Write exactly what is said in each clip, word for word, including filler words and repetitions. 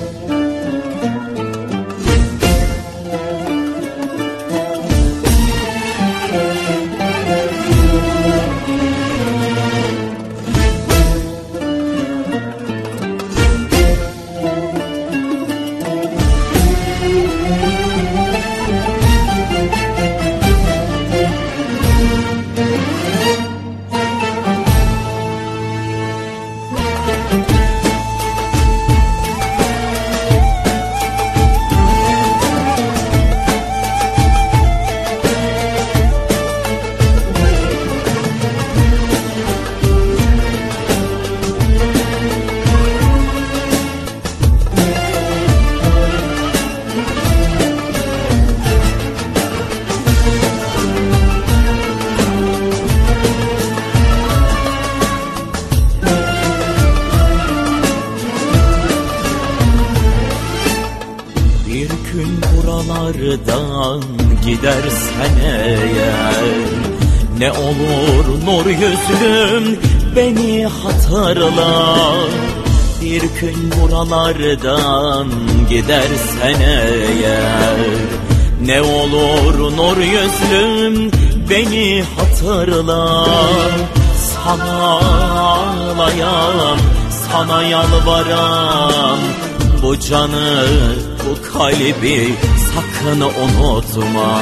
buralardan gidersen eğer, ne olur nur yüzlüm beni hatırla. Bir gün buralardan gidersen eğer, ne olur nur yüzlüm beni hatırla. Sana ağlayan, sana yalvaran, bu canı, bu kalbi sakın unutma.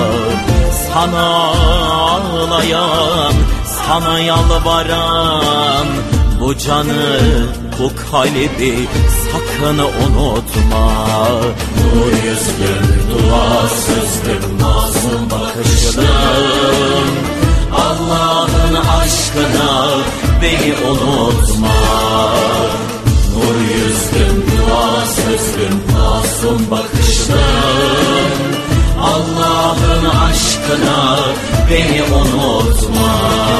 Sana ağlayan, sana yalvaran, bu canı, bu kalbi sakın unutma. Nur yüzlüm, duasızdım, masum bakışlım, Allah'ın aşkına beni unutma. Nur yüzlüm, duasızdım, masum bakışlım, Allah'ın aşkına beni unutma.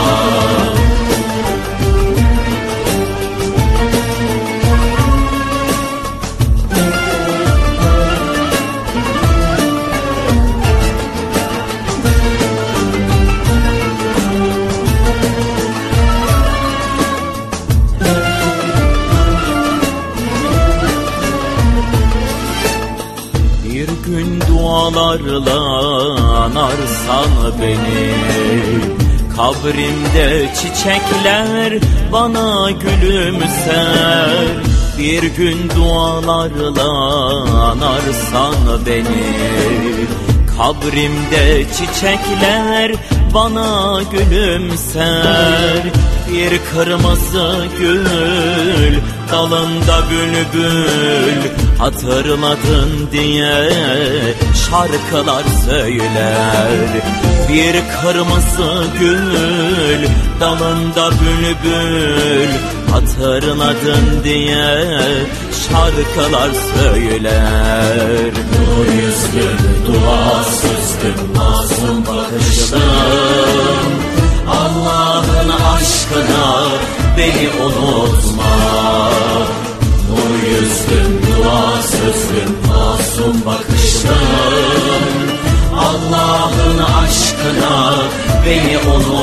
Bir gün dualarla anarsan beni, kabrimde çiçekler bana gülümser. Bir gün dualarla anarsan beni, kabrimde çiçekler bana gülümser. Bir kırmızı gül, dalında bülbül, hatırladın diye şarkılar söyler. Bir kırmızı gül, dalında bülbül, hatırladın diye şarkılar söyler. Nur yüzlüm, duasızdım, masum bakışlım, Allah'ın aşkına beni unutma. Nur yüzlüm, duasızdım, masum bakışlım, Allah'ın aşkına beni unutma.